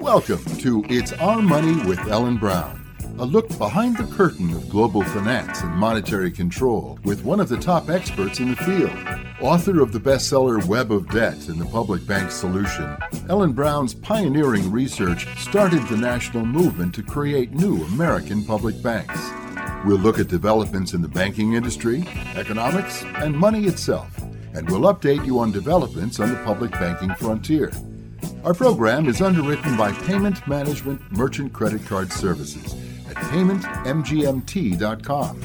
Welcome to It's Our Money with Ellen Brown, a look behind the curtain of global finance and monetary control with one of the top experts in the field. Author of the bestseller Web of Debt and the Public Bank Solution, Ellen Brown's pioneering research started the national movement to create new American public banks. We'll look at developments in the banking industry, economics, and money itself, and we'll update you on developments on the public banking frontier. Our program is underwritten by Payment Management Merchant Credit Card Services at paymentmgmt.com.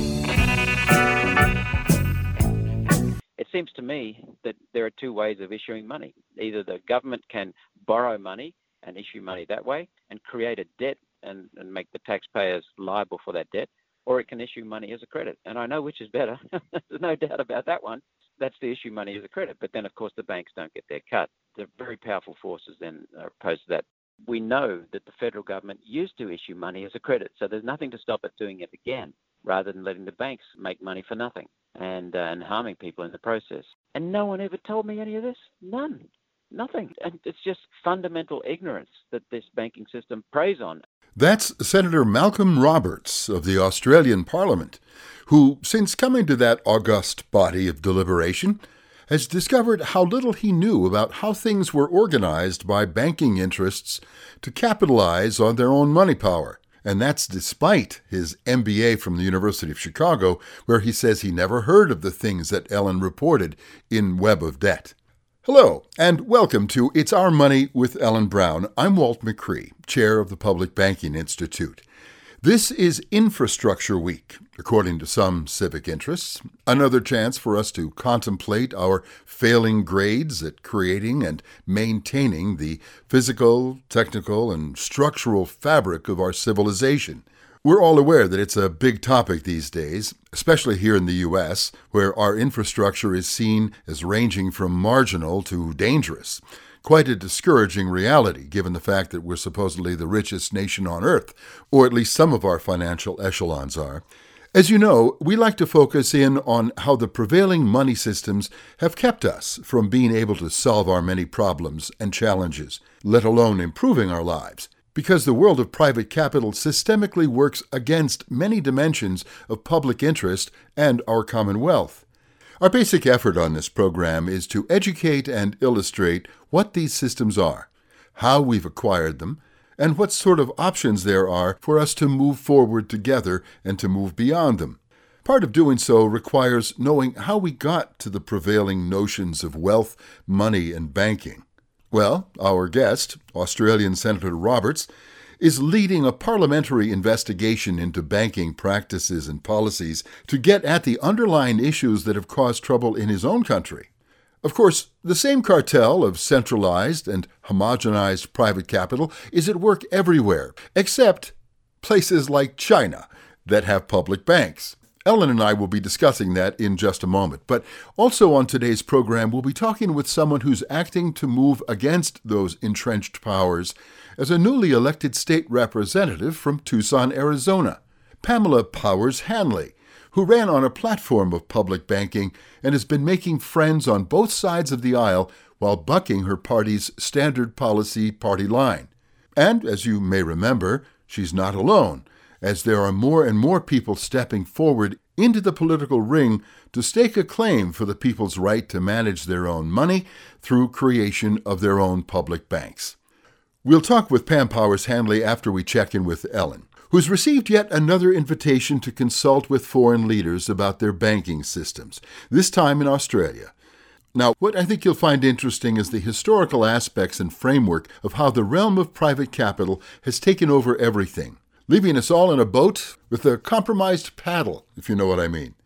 It seems to me that there are two ways of issuing money. Either the government can borrow money and issue money that way and create a debt and make the taxpayers liable for that debt, or it can issue money as a credit. And I know which is better. There's no doubt about that one. That's to issue money as a credit. But then, of course, the banks don't get their cut. The very powerful forces then are opposed to that. We know that the federal government used to issue money as a credit, so there's nothing to stop it doing it again, rather than letting the banks make money for nothing and harming people in the process. And no one ever told me any of this. None. Nothing. And it's just fundamental ignorance that this banking system preys on. That's Senator Malcolm Roberts of the Australian Parliament, who, since coming to that august body of deliberation, has discovered how little he knew about how things were organized by banking interests to capitalize on their own money power. And that's despite his MBA from the University of Chicago, where he says he never heard of the things that Ellen reported in Web of Debt. Hello, and welcome to It's Our Money with Ellen Brown. I'm Walt McCree, chair of the Public Banking Institute. This is Infrastructure Week, according to some civic interests, another chance for us to contemplate our failing grades at creating and maintaining the physical, technical, and structural fabric of our civilization. We're all aware that it's a big topic these days, especially here in the U.S., where our infrastructure is seen as ranging from marginal to dangerous. Quite a discouraging reality, given the fact that we're supposedly the richest nation on earth, or at least some of our financial echelons are. As you know, we like to focus in on how the prevailing money systems have kept us from being able to solve our many problems and challenges, let alone improving our lives. Because the world of private capital systemically works against many dimensions of public interest and our common wealth. Our basic effort on this program is to educate and illustrate what these systems are, how we've acquired them, and what sort of options there are for us to move forward together and to move beyond them. Part of doing so requires knowing how we got to the prevailing notions of wealth, money, and banking. Well, our guest, Australian Senator Roberts, is leading a parliamentary investigation into banking practices and policies to get at the underlying issues that have caused trouble in his own country. Of course, the same cartel of centralized and homogenized private capital is at work everywhere, except places like China that have public banks. Ellen and I will be discussing that in just a moment. But also on today's program, we'll be talking with someone who's acting to move against those entrenched powers as a newly elected state representative from Tucson, Arizona, Pamela Powers Hanley, who ran on a platform of public banking and has been making friends on both sides of the aisle while bucking her party's standard policy party line. And, as you may remember, she's not alone, as there are more and more people stepping forward into the political ring to stake a claim for the people's right to manage their own money through creation of their own public banks. We'll talk with Pam Powers Hanley after we check in with Ellen, who's received yet another invitation to consult with foreign leaders about their banking systems, this time in Australia. Now, what I think you'll find interesting is the historical aspects and framework of how the realm of private capital has taken over everything, leaving us all in a boat with a compromised paddle, if you know what I mean.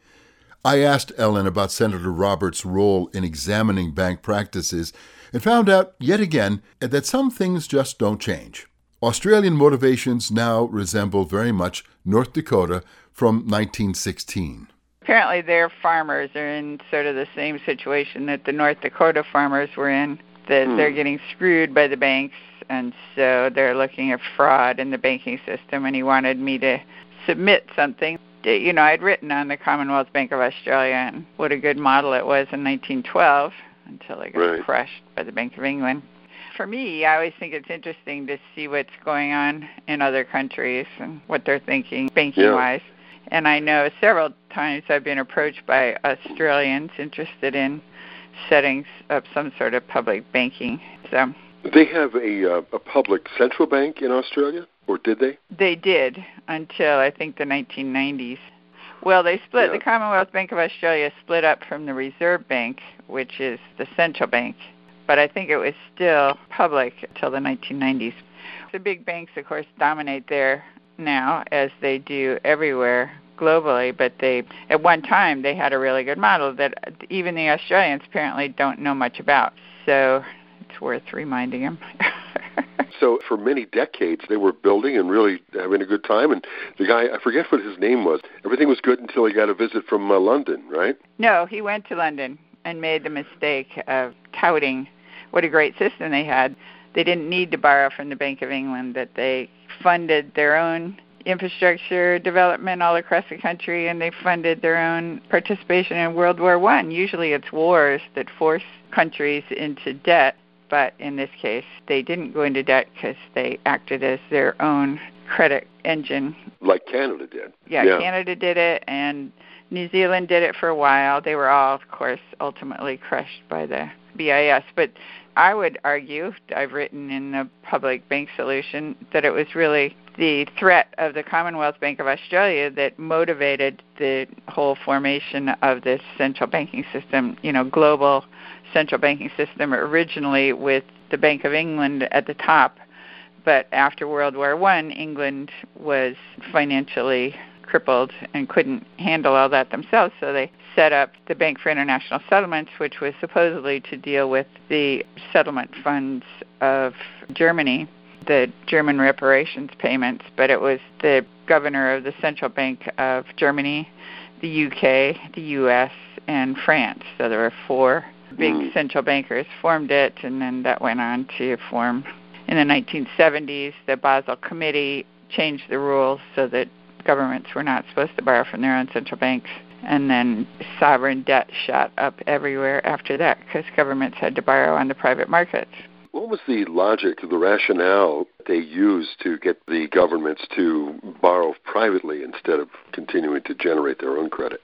I asked Ellen about Senator Roberts' role in examining bank practices and found out, yet again, that some things just don't change. Australian motivations now resemble very much North Dakota from 1916. Apparently their farmers are in sort of the same situation that the North Dakota farmers were in, that they're getting screwed by the banks, and so they're looking at fraud in the banking system, and he wanted me to submit something. You know, I'd written on the Commonwealth Bank of Australia and what a good model it was in 1912 until they got crushed by the Bank of England. for me, I always think it's interesting to see what's going on in other countries and what they're thinking banking-wise. Yeah. And I know several times I've been approached by Australians interested in setting up some sort of public banking. So they have a public central bank in Australia, or did they? They did until, I think, the 1990s. Well, they split. Yeah. The Commonwealth Bank of Australia split up from the Reserve Bank, which is the central bank. But I think it was still public until the 1990s. The big banks, of course, dominate there now, as they do everywhere globally. But at one time, they had a really good model that even the Australians apparently don't know much about. So it's worth reminding them. So for many decades, they were building and really having a good time. And the guy, I forget what his name was, everything was good until he got a visit from London, right? No, he went to London and made the mistake of touting what a great system they had. They didn't need to borrow from the Bank of England, that they funded their own infrastructure development all across the country, and they funded their own participation in World War I. Usually it's wars that force countries into debt, but in this case, they didn't go into debt because they acted as their own credit engine. Like Canada did. Yeah, Canada did it, and New Zealand did it for a while. They were all, of course, ultimately crushed by the BIS. But I would argue, I've written in the Public Bank Solution, that it was really the threat of the Commonwealth Bank of Australia that motivated the whole formation of this central banking system, global central banking system, originally with the Bank of England at the top. But after World War I, England was financially crippled and couldn't handle all that themselves, so they set up the Bank for International Settlements, which was supposedly to deal with the settlement funds of Germany, the German reparations payments, but it was the governor of the Central Bank of Germany, the UK, the US, and France. So there were four big central bankers formed it, and then that went on to form in the 1970s. The Basel Committee changed the rules so that governments were not supposed to borrow from their own central banks, and then sovereign debt shot up everywhere after that because governments had to borrow on the private markets. What was the logic, the rationale they used to get the governments to borrow privately instead of continuing to generate their own credit?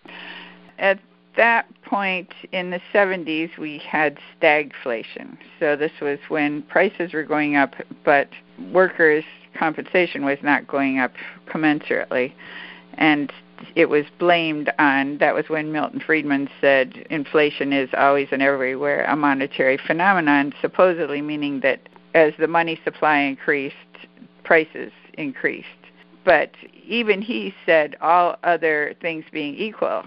At that point in the 70s, we had stagflation. So this was when prices were going up, but workers' compensation was not going up commensurately. And it was blamed on, that was when Milton Friedman said inflation is always and everywhere a monetary phenomenon, supposedly meaning that as the money supply increased, prices increased. But even he said all other things being equal,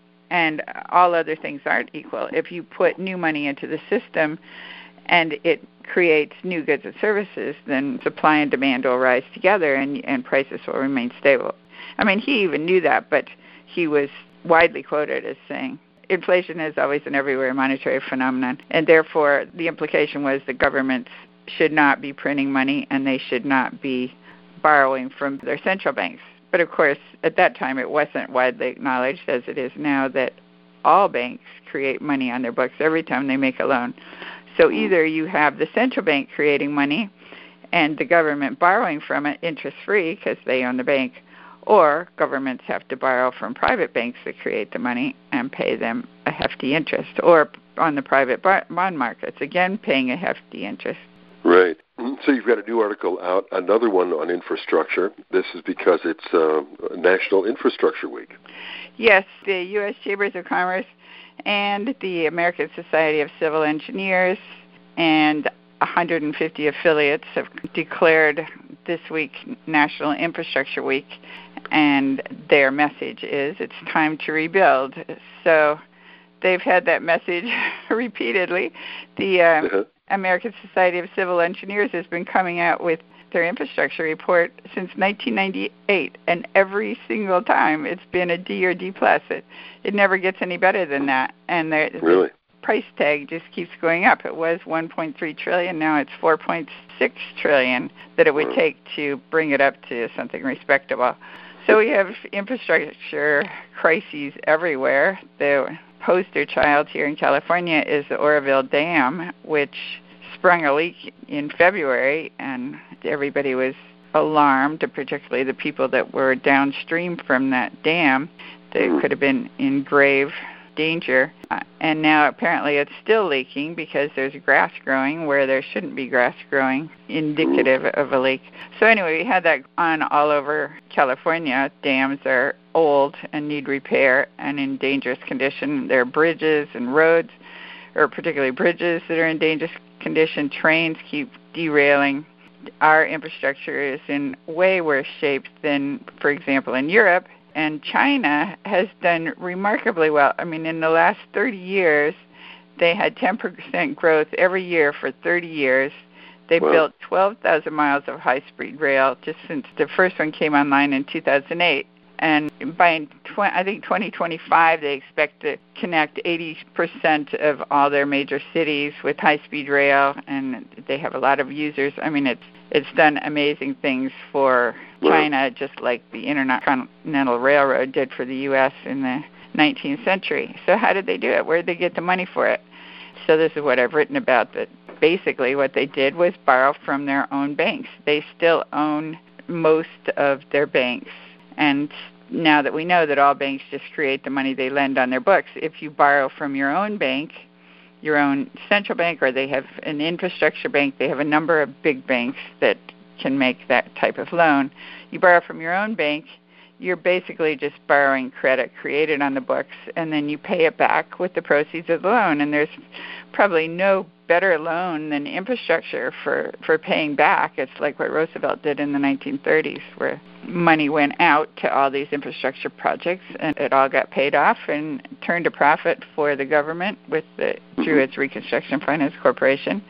and all other things aren't equal. If you put new money into the system and it creates new goods and services, then supply and demand will rise together and prices will remain stable. I mean, he even knew that, but he was widely quoted as saying, inflation is always and everywhere a monetary phenomenon, and therefore the implication was the governments should not be printing money and they should not be borrowing from their central banks. But of course, at that time, it wasn't widely acknowledged, as it is now, that all banks create money on their books every time they make a loan. So either you have the central bank creating money and the government borrowing from it interest-free because they own the bank, or governments have to borrow from private banks that create the money and pay them a hefty interest, or on the private bond markets, again paying a hefty interest. Right. So you've got a new article out, another one on infrastructure. This is because it's National Infrastructure Week. Yes, the U.S. Chambers of Commerce and the American Society of Civil Engineers and 150 affiliates have declared this week National Infrastructure Week, and their message is it's time to rebuild. So they've had that message repeatedly. The American Society of Civil Engineers has been coming out with their infrastructure report since 1998, and every single time it's been a D or D+. It never gets any better than that, and the price tag just keeps going up. It was $1.3 trillion, now it's $4.6 trillion that it would take to bring it up to something respectable. So we have infrastructure crises everywhere. The poster child here in California is the Oroville Dam, which sprung a leak in February, and everybody was alarmed, particularly the people that were downstream from that dam. They could have been in grave danger. And now apparently it's still leaking because there's grass growing where there shouldn't be grass growing, indicative of a leak. So anyway, we had that on all over California. Dams are old and need repair and in dangerous condition. There are bridges and roads, or particularly bridges, that are in dangerous condition. Trains keep derailing. Our infrastructure is in way worse shape than, for example, in Europe. And China has done remarkably well. I mean, in the last 30 years, they had 10% growth every year for 30 years. They built 12,000 miles of high-speed rail just since the first one came online in 2008. And by, I think, 2025, they expect to connect 80% of all their major cities with high-speed rail, and they have a lot of users. I mean, it's done amazing things for China, just like the Intercontinental Railroad did for the U.S. in the 19th century. So how did they do it? Where did they get the money for it? So this is what I've written about, that basically what they did was borrow from their own banks. They still own most of their banks. And now that we know that all banks just create the money they lend on their books, if you borrow from your own bank, your own central bank, or they have an infrastructure bank, they have a number of big banks that can make that type of loan. You borrow from your own bank, you're basically just borrowing credit created on the books, and then you pay it back with the proceeds of the loan. And there's probably no better loan than infrastructure for paying back. It's like what Roosevelt did in the 1930s, where money went out to all these infrastructure projects, and it all got paid off and turned a profit for the government through its Reconstruction Finance Corporation.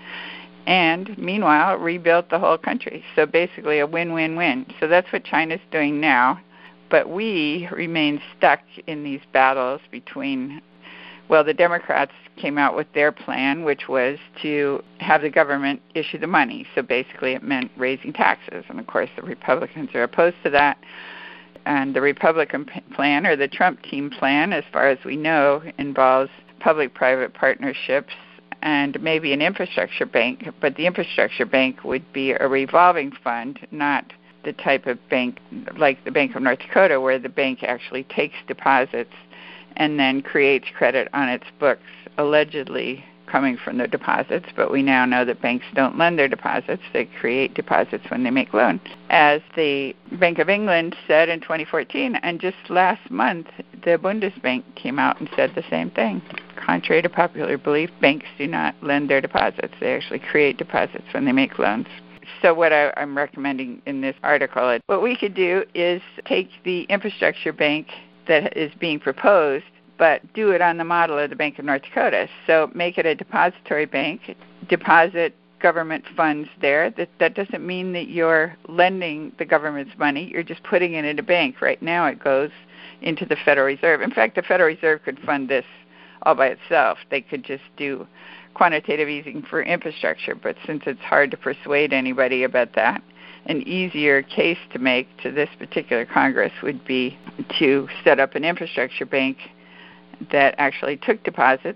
And meanwhile, rebuilt the whole country. So basically a win-win-win. So that's what China's doing now. But we remain stuck in these battles between, well, the Democrats came out with their plan, which was to have the government issue the money. So basically it meant raising taxes. And, of course, the Republicans are opposed to that. And the Republican plan, or the Trump team plan, as far as we know, involves public-private partnerships and maybe an infrastructure bank. But the infrastructure bank would be a revolving fund, not the type of bank like the Bank of North Dakota, where the bank actually takes deposits and then creates credit on its books, allegedly coming from the deposits. But we now know that banks don't lend their deposits. They create deposits when they make loans. As the Bank of England said in 2014, and just last month, the Bundesbank came out and said the same thing. Contrary to popular belief, banks do not lend their deposits. They actually create deposits when they make loans. So what I'm recommending in this article, what we could do is take the infrastructure bank that is being proposed, but do it on the model of the Bank of North Dakota. So make it a depository bank, deposit government funds there. That doesn't mean that you're lending the government's money. You're just putting it in a bank. Right now it goes into the Federal Reserve. In fact, the Federal Reserve could fund this all by itself. They could just do quantitative easing for infrastructure, but since it's hard to persuade anybody about that, an easier case to make to this particular Congress would be to set up an infrastructure bank that actually took deposits,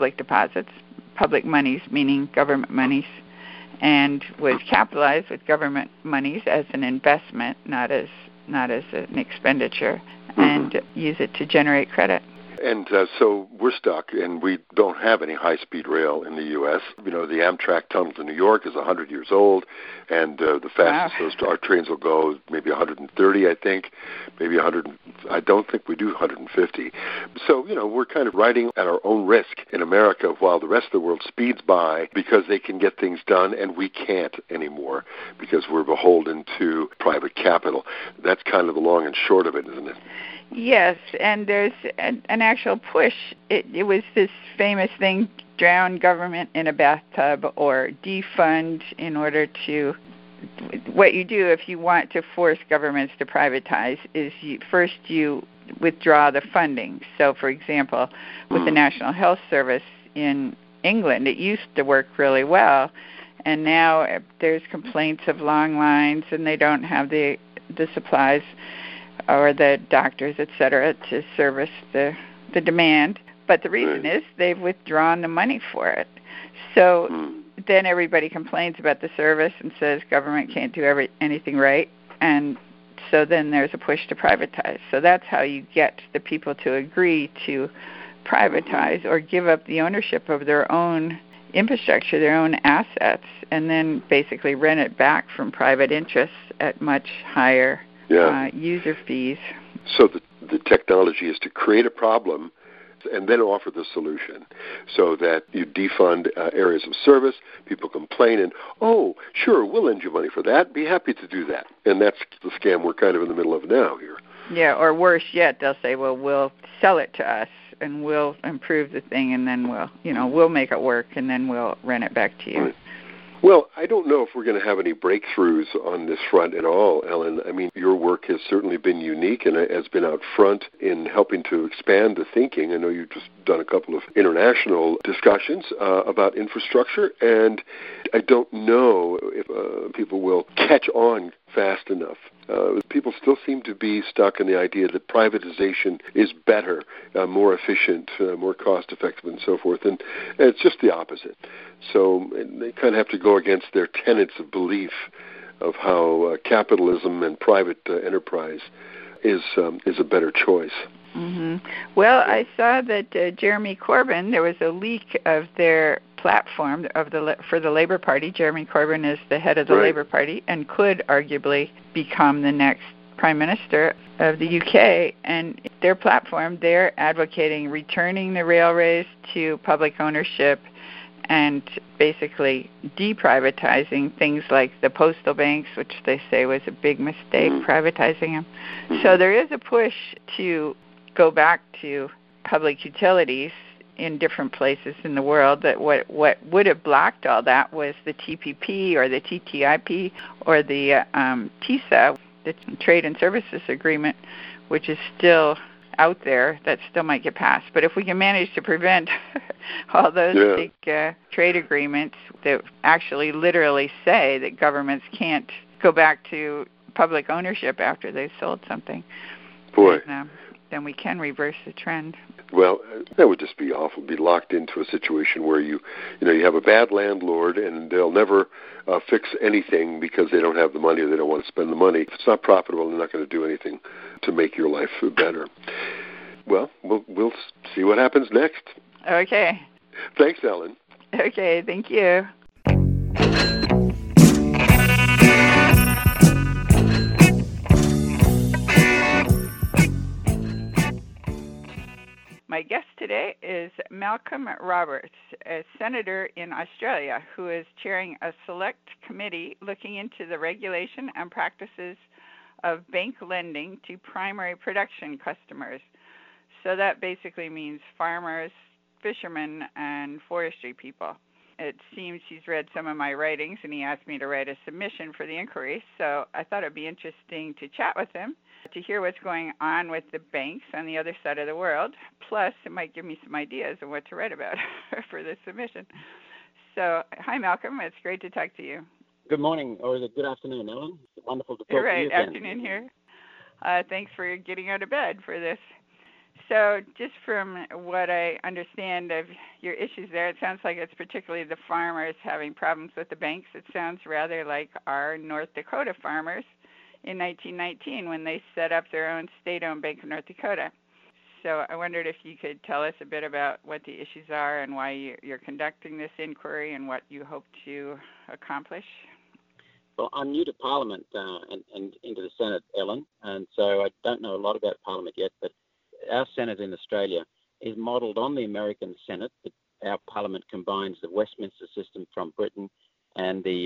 public monies, meaning government monies, and was capitalized with government monies as an investment, not as an expenditure, and use it to generate credit. And so we're stuck, and we don't have any high-speed rail in the U.S. You know, the Amtrak tunnel to New York is 100 years old, and the fastest our trains will go maybe 130, I think, maybe 100. I don't think we do 150. So, you know, we're kind of riding at our own risk in America while the rest of the world speeds by because they can get things done, and we can't anymore because we're beholden to private capital. That's kind of the long and short of it, isn't it? Yes, and there's an actual push. It was this famous thing, drown government in a bathtub or defund in order to... What you do if you want to force governments to privatize is first you withdraw the funding. So, for example, with the National Health Service in England, it used to work really well, and now there's complaints of long lines and they don't have the supplies or the doctors, et cetera, to service the demand. But the reason is they've withdrawn the money for it. So then everybody complains about the service and says government can't do anything right, and so then there's a push to privatize. So that's how you get the people to agree to privatize or give up the ownership of their own infrastructure, their own assets, and then basically rent it back from private interests at much higher user fees. So the technology is to create a problem and then offer the solution, so that you defund areas of service, people complain, and, oh, sure, we'll lend you money for that, be happy to do that. And that's the scam we're kind of in the middle of now here. Yeah, or worse yet, they'll say, well, we'll sell it to us, and we'll improve the thing, and then we'll make it work, and then we'll rent it back to you. Right. Well, I don't know if we're going to have any breakthroughs on this front at all, Ellen. I mean, your work has certainly been unique and has been out front in helping to expand the thinking. I know you've just done a couple of international discussions about infrastructure, and I don't know if people will catch on fast enough. People still seem to be stuck in the idea that privatization is better, more efficient, more cost-effective, and so forth, and it's just the opposite. So they kind of have to go against their tenets of belief of how capitalism and private enterprise is a better choice. Mm-hmm. Well, I saw that Jeremy Corbyn, there was a leak of their platform for the Labour Party. Jeremy Corbyn is the head of the Labour Party and could arguably become the next Prime Minister of the UK. And their platform, they're advocating returning the railways to public ownership and basically deprivatizing things like the postal banks, which they say was a big mistake, privatizing them. So there is a push to go back to public utilities in different places in the world. That what would have blocked all that was the TPP or the TTIP or the TISA, the Trade and Services Agreement, which is still out there, that still might get passed. But if we can manage to prevent all those big trade agreements that actually literally say that governments can't go back to public ownership after they've sold something, then we can reverse the trend. Well, that would just be awful, be locked into a situation where you have a bad landlord and they'll never fix anything because they don't have the money or they don't want to spend the money. If it's not profitable, they're not going to do anything to make your life better. Well, we'll see what happens next. Okay. Thanks, Ellen. Okay, thank you. My guest today is Malcolm Roberts, a senator in Australia who is chairing a select committee looking into the regulation and practices of bank lending to primary production customers. So that basically means farmers, fishermen, and forestry people. It seems he's read some of my writings, and he asked me to write a submission for the inquiry, so I thought it would be interesting to chat with him, to hear what's going on with the banks on the other side of the world. Plus, it might give me some ideas of what to write about for this submission. So, hi, Malcolm. It's great to talk to you. Good morning, or is it good afternoon, Ellen? It's wonderful to talk to you again. Right, afternoon here. Thanks for getting out of bed for this. So just from what I understand of your issues there, it sounds like it's particularly the farmers having problems with the banks. It sounds rather like our North Dakota farmers in 1919 when they set up their own state-owned Bank of North Dakota. So I wondered if you could tell us a bit about what the issues are and why you're conducting this inquiry and what you hope to accomplish. Well, I'm new to Parliament and into the Senate, Ellen, and so I don't know a lot about Parliament yet, but our Senate in Australia is modelled on the American Senate. Our Parliament combines the Westminster system from Britain and the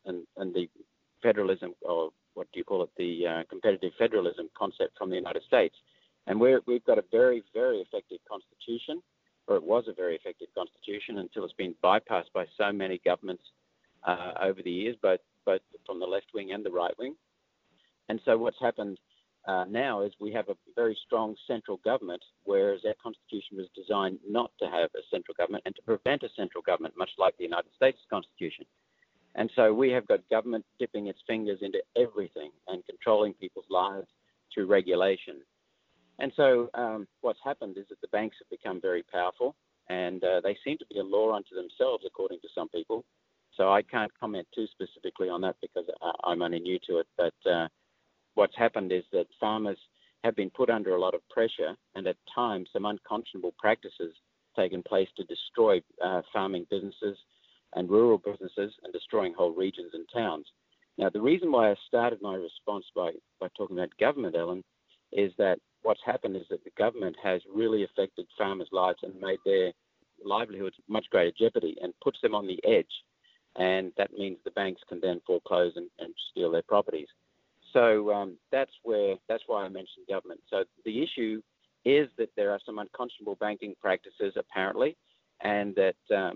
federalism, or what do you call it, the competitive federalism concept from the United States. And we've got a very, very effective constitution, or it was a very effective constitution until it's been bypassed by so many governments over the years, both from the left wing and the right wing. And so what's happened now is we have a very strong central government, whereas our constitution was designed not to have a central government and to prevent a central government, much like the United States Constitution. And so we have got government dipping its fingers into everything and controlling people's lives through regulation. And so what's happened is that the banks have become very powerful, and they seem to be a law unto themselves, according to some people. So I can't comment too specifically on that because I'm only new to it. But what's happened is that farmers have been put under a lot of pressure, and at times some unconscionable practices taken place to destroy farming businesses and rural businesses and destroying whole regions and towns. Now, the reason why I started my response by talking about government, Ellen, is that what's happened is that the government has really affected farmers' lives and made their livelihoods much greater jeopardy and puts them on the edge. And that means the banks can then foreclose and steal their properties. So that's why I mentioned government. So the issue is that there are some unconscionable banking practices apparently, and that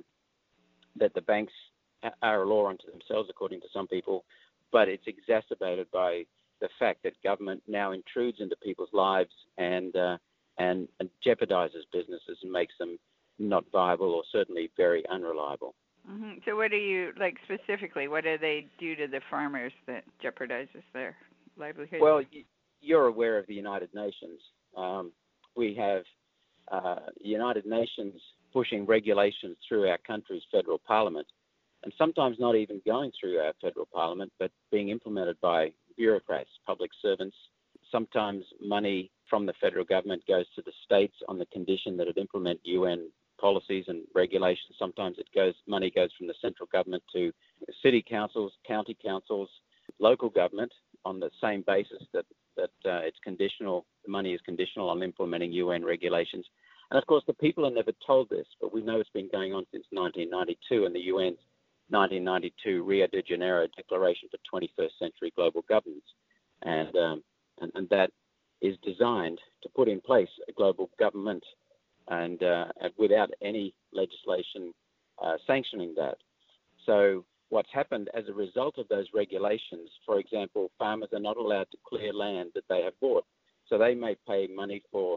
the banks are a law unto themselves, according to some people, but it's exacerbated by the fact that government now intrudes into people's lives and jeopardizes businesses and makes them not viable or certainly very unreliable. Mm-hmm. So what do you, specifically, what do they do to the farmers that jeopardizes their livelihood? Well, you're aware of the United Nations. We have United Nations pushing regulations through our country's federal parliament, and sometimes not even going through our federal parliament, but being implemented by bureaucrats, public servants. Sometimes money from the federal government goes to the states on the condition that it implement UN policies and regulations. Sometimes money goes from the central government to city councils, county councils, local government on the same basis that it's conditional. The money is conditional on implementing UN regulations. And of course, the people are never told this, but we know it's been going on since 1992 and the UN's 1992 Rio de Janeiro Declaration for 21st Century Global Governance. And that is designed to put in place a global government and without any legislation sanctioning that. So what's happened as a result of those regulations, for example, farmers are not allowed to clear land that they have bought. So they may pay money for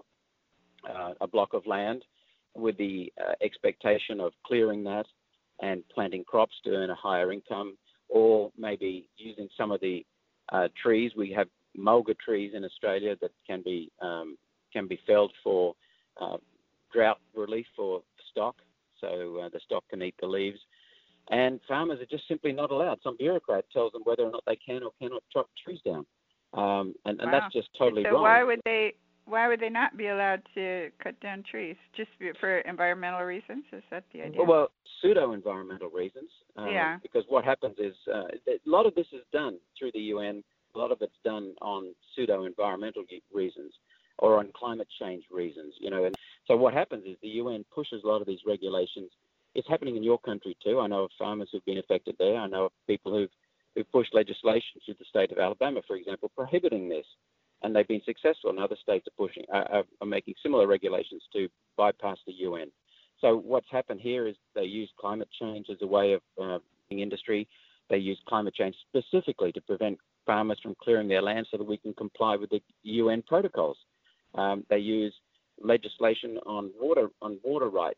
a block of land with the expectation of clearing that and planting crops to earn a higher income, or maybe using some of the trees. We have mulga trees in Australia that can be felled for drought relief for stock, so the stock can eat the leaves. And farmers are just simply not allowed. Some bureaucrat tells them whether or not they can or cannot chop trees down, and wow. That's just totally so wrong. Why would they not be allowed to cut down trees? Just for environmental reasons? Is that the idea? Well, pseudo-environmental reasons. Yeah. Because what happens is a lot of this is done through the UN. A lot of it's done on pseudo-environmental reasons or on climate change reasons. And so what happens is the UN pushes a lot of these regulations. It's happening in your country too. I know of farmers who've been affected there. I know of people who've pushed legislation through the state of Alabama, for example, prohibiting this. And they've been successful, and other states are making similar regulations to bypass the UN. So what's happened here is they use climate change as a way of industry. They use climate change specifically to prevent farmers from clearing their land so that we can comply with the UN protocols. They use legislation on water rights,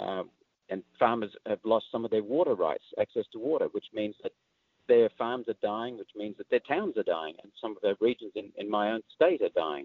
and farmers have lost some of their water rights, access to water, which means that their farms are dying, which means that their towns are dying, and some of their regions in my own state are dying.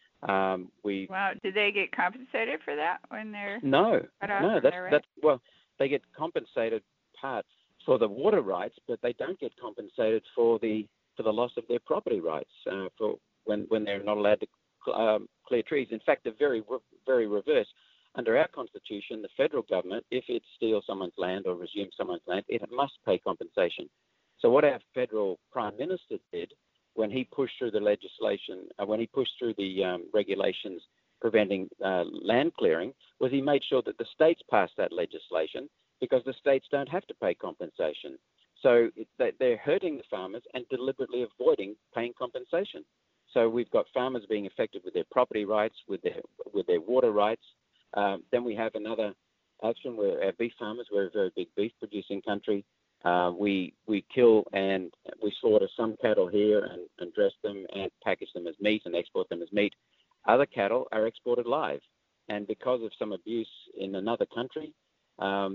Wow, do they get compensated for that when they're No, well, they get compensated part for the water rights, but they don't get compensated for the loss of their property rights for when they're not allowed to clear trees. In fact, the very reverse. Under our Constitution, the federal government, if it steals someone's land or resumes someone's land, it must pay compensation. So what our federal prime minister did when he pushed through the legislation, when he pushed through the regulations preventing land clearing, was he made sure that the states passed that legislation because the states don't have to pay compensation. So they're hurting the farmers and deliberately avoiding paying compensation. So we've got farmers being affected with their property rights, with their water rights. Then we have another action where our beef farmers, we're a very big beef producing country. We kill and we slaughter some cattle here and dress them and package them as meat and export them as meat. Other cattle are exported live, and because of some abuse in another country, our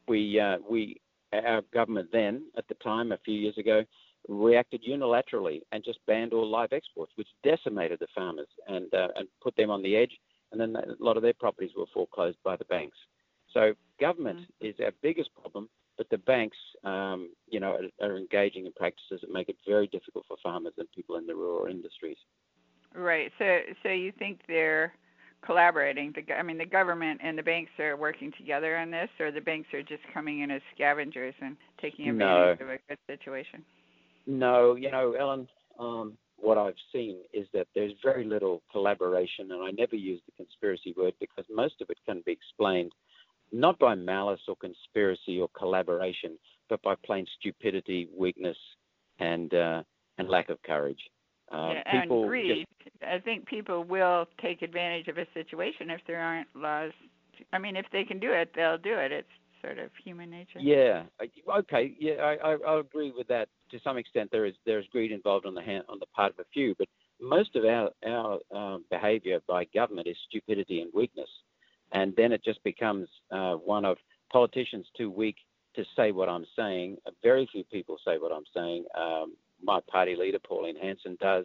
government then, at the time, a few years ago, reacted unilaterally and just banned all live exports, which decimated the farmers and put them on the edge. And then a lot of their properties were foreclosed by the banks. So government is our biggest problem. But the banks, are engaging in practices that make it very difficult for farmers and people in the rural industries. Right. So you think they're collaborating? The government and the banks are working together on this, or the banks are just coming in as scavengers and taking advantage of a good situation? No, Ellen, what I've seen is that there's very little collaboration, and I never use the conspiracy word because most of it can be explained not by malice or conspiracy or collaboration, but by plain stupidity, weakness, and lack of courage. And greed. I think people will take advantage of a situation if there aren't laws. If they can do it, they'll do it. It's sort of human nature. Yeah. Okay. Yeah, I agree with that to some extent. There's greed involved on the part of a few, but most of our behaviour by government is stupidity and weakness, and then it just becomes one of politicians too weak to say what I'm saying. Very few people say what I'm saying. My party leader, Pauline Hanson, does.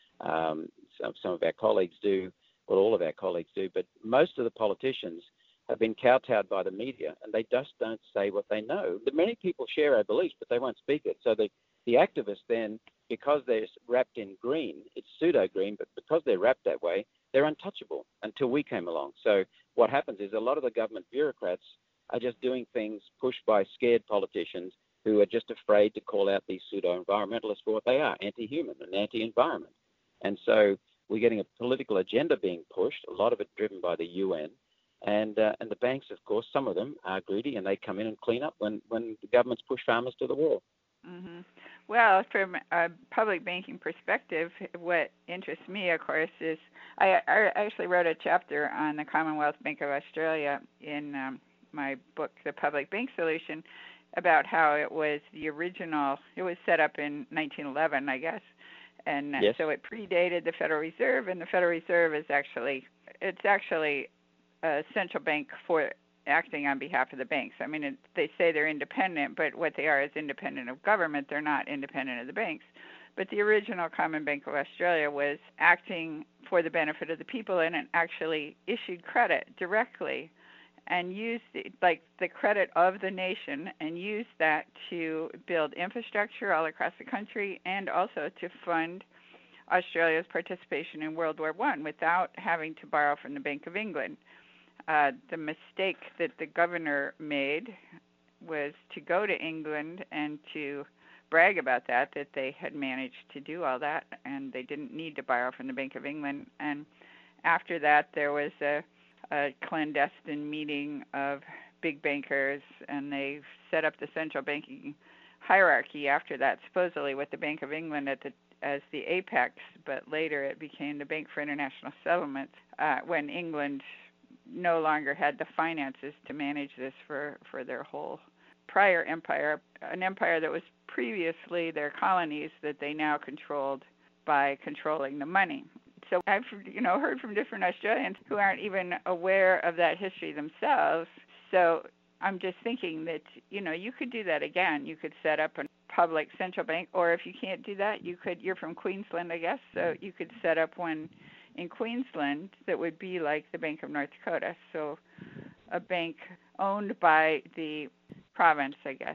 Some of our colleagues do. Well, all of our colleagues do. But most of the politicians have been kowtowed by the media, and they just don't say what they know. Many people share our beliefs, but they won't speak it. So the activists then, because they're wrapped in green, it's pseudo-green, but because they're wrapped that way, they're untouchable until we came along. So what happens is a lot of the government bureaucrats are just doing things pushed by scared politicians who are just afraid to call out these pseudo-environmentalists for what they are, anti-human and anti-environment. And so we're getting a political agenda being pushed, a lot of it driven by the UN. And the banks, of course, some of them are greedy, and they come in and clean up when the governments push farmers to the wall. Mm-hmm. Well, from a public banking perspective, what interests me, of course, is I actually wrote a chapter on the Commonwealth Bank of Australia in my book, The Public Bank Solution, about how it was set up in 1911, I guess. And yes. So it predated the Federal Reserve, and the Federal Reserve is actually a central bank for acting on behalf of the banks. They say they're independent, but what they are is independent of government. They're not independent of the banks. But the original Common Bank of Australia was acting for the benefit of the people, and it actually issued credit directly and used the credit of the nation and used that to build infrastructure all across the country and also to fund Australia's participation in World War I without having to borrow from the Bank of England. The mistake that the governor made was to go to England and to brag about that they had managed to do all that and they didn't need to borrow from the Bank of England. And after that, there was a clandestine meeting of big bankers, and they set up the central banking hierarchy after that, supposedly with the Bank of England as the apex, but later it became the Bank for International Settlements when England no longer had the finances to manage this for their whole prior empire, an empire that was previously their colonies that they now controlled by controlling the money. So I've heard from different Australians who aren't even aware of that history themselves. So I'm just thinking that, you could do that again. You could set up a public central bank, or if you can't do that, you're from Queensland, I guess, so you could set up one in Queensland that would be like the Bank of North Dakota. So a bank owned by the province,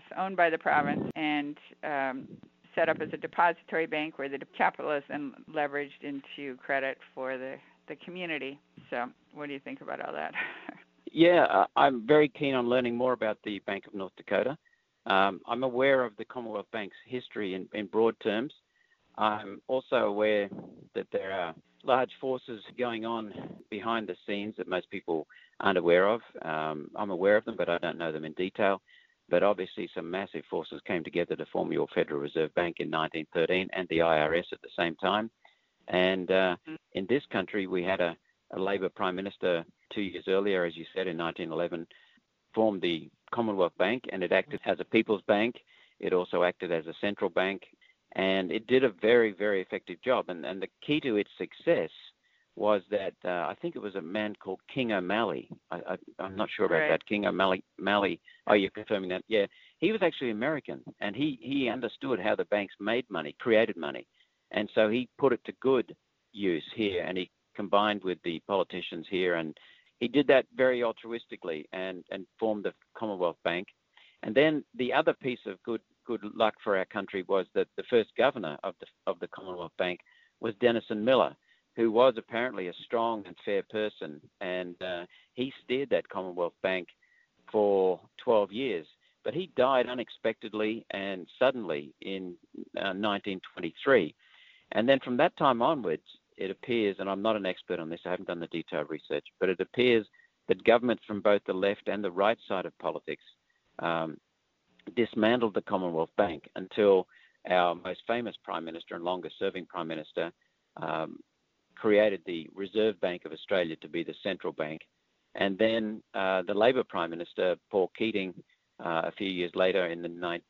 and set up as a depository bank where the capital is then leveraged into credit for the community. So what do you think about all that? Yeah, I'm very keen on learning more about the Bank of North Dakota. I'm aware of the Commonwealth Bank's history in broad terms. I'm also aware that there are large forces going on behind the scenes that most people aren't aware of. I'm aware of them, but I don't know them in detail. But obviously some massive forces came together to form your Federal Reserve Bank in 1913 and the IRS at the same time. And in this country, we had a Labor Prime Minister 2 years earlier, as you said, in 1911, formed the Commonwealth Bank, and it acted as a people's bank. It also acted as a central bank, and it did a very, very effective job. And the key to its success was that I think it was a man called King O'Malley. I'm not sure about right. that. King O'Malley. Oh, you're confirming that? Yeah. He was actually American, and he understood how the banks made money, created money. And so he put it to good use here, and he combined with the politicians here, and he did that very altruistically and formed the Commonwealth Bank. And then the other piece of good luck for our country was that the first governor of the Commonwealth Bank was Denison Miller, who was apparently a strong and fair person, and he steered that Commonwealth Bank for 12 years. But he died unexpectedly and suddenly in 1923. And then from that time onwards, it appears, and I'm not an expert on this, I haven't done the detailed research, but it appears that governments from both the left and the right side of politics dismantled the Commonwealth Bank until our most famous Prime Minister and longest-serving Prime Minister created the Reserve Bank of Australia to be the central bank. And then the Labor Prime Minister, Paul Keating, a few years later in the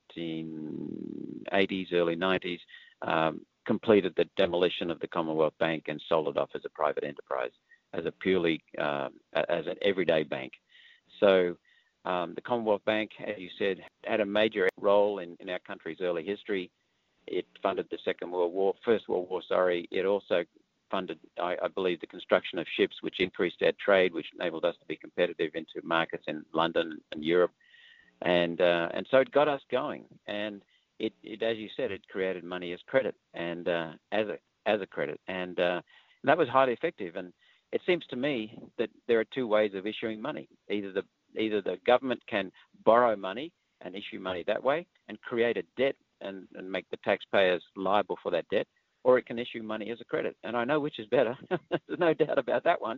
1980s, early 90s, completed the demolition of the Commonwealth Bank and sold it off as a private enterprise, as a purely, as an everyday bank. So the Commonwealth Bank, as you said, had a major role in our country's early history. It funded the First World War. It also funded, I believe, the construction of ships, which increased our trade, which enabled us to be competitive into markets in London and Europe. And so it got us going. And it, as you said, it created money as credit and as a credit. And that was highly effective. And it seems to me that there are two ways of issuing money. Either the government can borrow money and issue money that way and create a debt and make the taxpayers liable for that debt, or it can issue money as a credit. And I know which is better. There's no doubt about that one.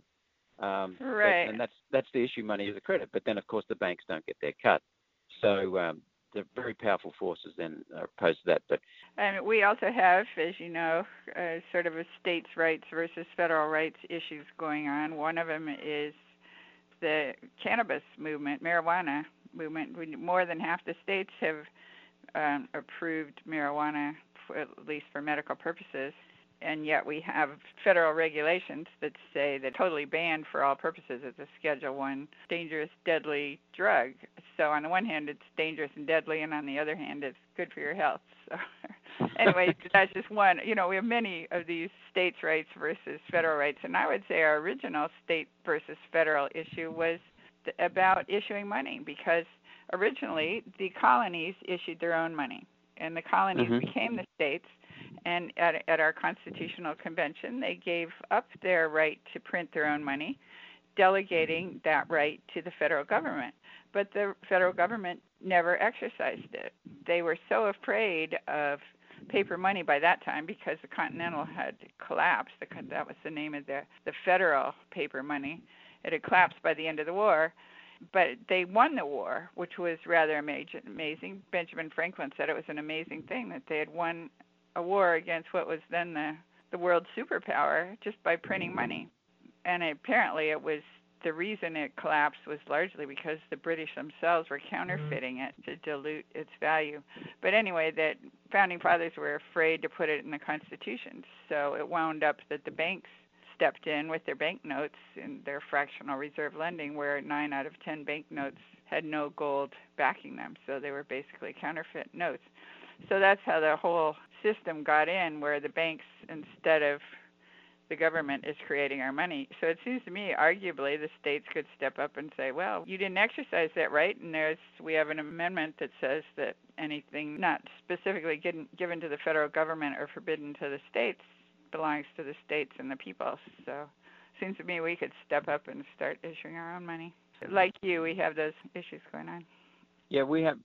Right. And that's the issue money as a credit. But then, of course, the banks don't get their cut. So the very powerful forces then are opposed to that. But we also have, as you know, sort of a states' rights versus federal rights issues going on. One of them is the cannabis movement, marijuana movement. More than half the states have approved marijuana, at least for medical purposes, and yet we have federal regulations that say they're totally banned for all purposes. It's a Schedule I dangerous, deadly drug. So on the one hand, it's dangerous and deadly, and on the other hand, it's good for your health. So anyway, that's just one. You know, we have many of these states' rights versus federal rights, and I would say our original state versus federal issue was about issuing money, because originally the colonies issued their own money, and the colonies became the states. And at our Constitutional Convention, they gave up their right to print their own money, delegating that right to the federal government. But the federal government never exercised it. They were so afraid of paper money by that time because the Continental had collapsed. That was the name of the federal paper money. It had collapsed by the end of the war. But they won the war, which was rather amazing. Benjamin Franklin said it was an amazing thing that they had won a war against what was then the world superpower just by printing money. And apparently it was the reason it collapsed was largely because the British themselves were counterfeiting it to dilute its value. But anyway, that founding fathers were afraid to put it in the Constitution. So it wound up that the banks stepped in with their banknotes in their fractional reserve lending, where 9 out of 10 banknotes had no gold backing them. So they were basically counterfeit notes. So that's how the whole system got in, where the banks, instead of the government, is creating our money. So it seems to me, arguably, the states could step up and say, well, you didn't exercise that right, and we have an amendment that says that anything not specifically given to the federal government or forbidden to the states belongs to the states and the people. So it seems to me we could step up and start issuing our own money. Like you, we have those issues going on. Yeah, we have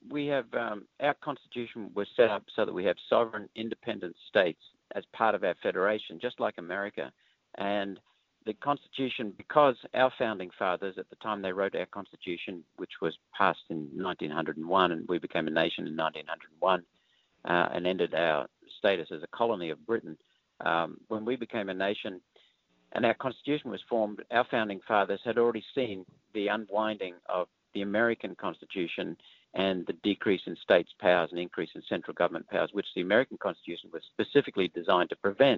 our Constitution was set up so that we have sovereign, independent states as part of our federation, just like America. And the Constitution, because our founding fathers, at the time they wrote our Constitution, which was passed in 1901, and we became a nation in 1901, and ended our status as a colony of Britain. When we became a nation and our Constitution was formed, our founding fathers had already seen the unwinding of the American Constitution and the decrease in states' powers and increase in central government powers, which the American Constitution was specifically designed to prevent,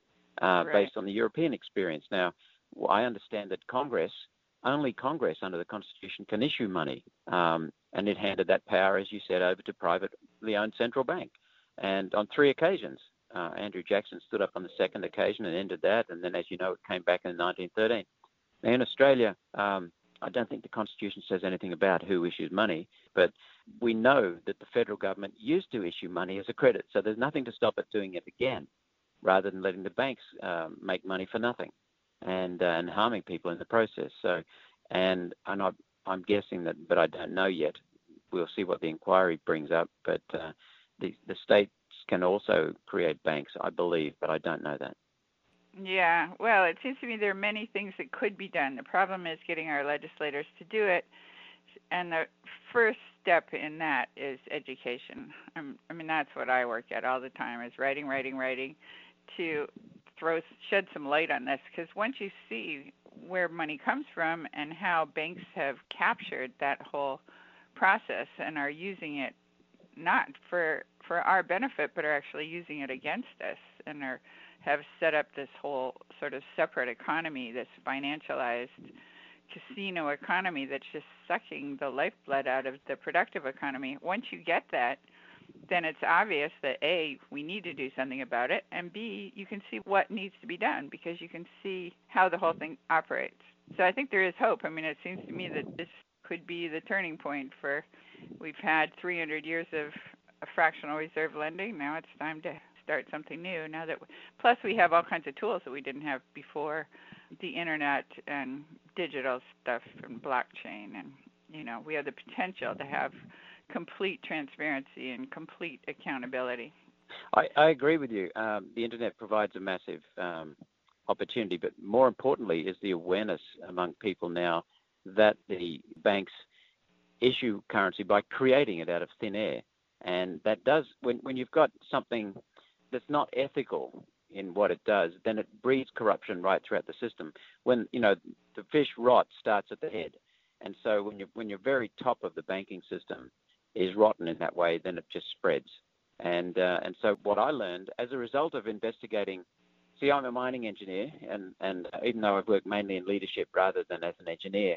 based on the European experience. Now, I understand that only Congress under the Constitution can issue money, and it handed that power, as you said, over to privately owned central bank. And on 3 occasions, Andrew Jackson stood up on the second occasion and ended that, and then, as you know, it came back in 1913. Now, in Australia, I don't think the Constitution says anything about who issues money, but we know that the federal government used to issue money as a credit, so there's nothing to stop it doing it again, rather than letting the banks make money for nothing and harming people in the process. So, and I'm guessing that, but I don't know yet. We'll see what the inquiry brings up, but the states can also create banks, I believe, but I don't know that. Yeah, well, it seems to me there are many things that could be done. The problem is getting our legislators to do it, and the first step in that is education. I mean, that's what I work at all the time, is writing, to shed some light on this, because once you see where money comes from and how banks have captured that whole process and are using it not for our benefit, but are actually using it against us, and have set up this whole sort of separate economy, this financialized casino economy that's just sucking the lifeblood out of the productive economy. Once you get that, then it's obvious that A, we need to do something about it, and B, you can see what needs to be done because you can see how the whole thing operates. So I think there is hope. I mean, it seems to me that this could be the turning point we've had 300 years of fractional reserve lending. Now it's time to start something new. Plus we have all kinds of tools that we didn't have before, the internet and digital stuff and blockchain, and we have the potential to have complete transparency and complete accountability. I agree with you. The internet provides a massive opportunity, but more importantly is the awareness among people now that the banks issue currency by creating it out of thin air. And that does, when you've got something that's not ethical in what it does, then it breeds corruption right throughout the system. When, the fish rot starts at the head. And so when you're very top of the banking system is rotten in that way, then it just spreads. And so what I learned as a result of investigating, I'm a mining engineer, and even though I've worked mainly in leadership rather than as an engineer,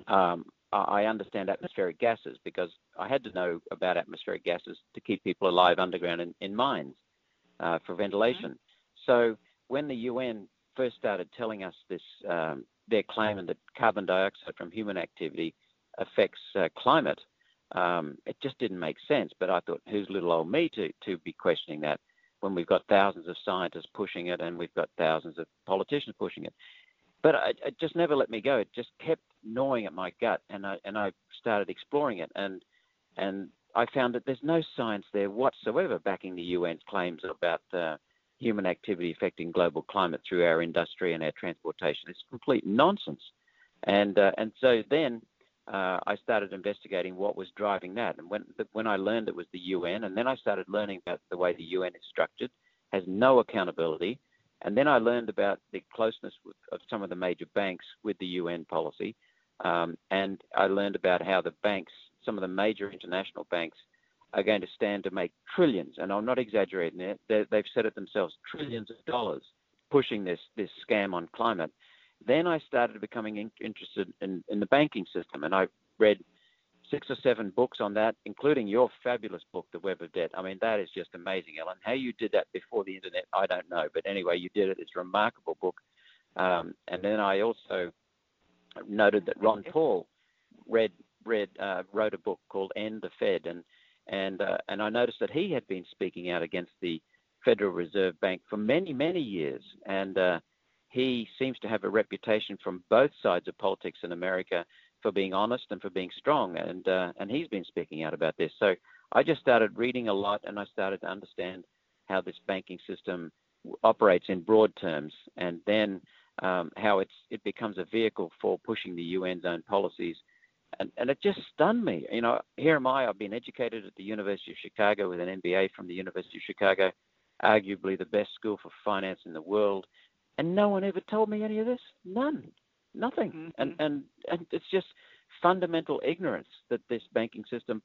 I understand atmospheric gases because I had to know about atmospheric gases to keep people alive underground in mines for ventilation. Mm-hmm. So when the UN first started telling us this, their claim that carbon dioxide from human activity affects climate, it just didn't make sense. But I thought, who's little old me to be questioning that when we've got thousands of scientists pushing it and we've got thousands of politicians pushing it. But it just never let me go. It just kept gnawing at my gut, and I started exploring it, and I found that there's no science there whatsoever backing the UN's claims about human activity affecting global climate through our industry and our transportation. It's complete nonsense. And so then I started investigating what was driving that. And when I learned it was the UN, and then I started learning about the way the UN is structured, has no accountability. And then I learned about the closeness of some of the major banks with the UN policy. And I learned about how the banks, some of the major international banks, are going to stand to make trillions, and I'm not exaggerating it, they've said it themselves, trillions of dollars pushing this scam on climate. Then I started becoming interested in the banking system, and I read 6 or 7 books on that, including your fabulous book, The Web of Debt. I mean, that is just amazing, Ellen. How you did that before the internet, I don't know. But anyway, you did it. It's a remarkable book. And then I also noted that Ron Paul wrote a book called End the Fed. And I noticed that he had been speaking out against the Federal Reserve Bank for many, many years. And he seems to have a reputation from both sides of politics in America for being honest and for being strong, and he's been speaking out about this. So I just started reading a lot, and I started to understand how this banking system operates in broad terms, and then how it becomes a vehicle for pushing the UN's own policies. And it just stunned me. Here am I. I've been educated at the University of Chicago with an MBA from the University of Chicago, arguably the best school for finance in the world, and no one ever told me any of this. Nothing. Mm-hmm. And it's just fundamental ignorance that this banking system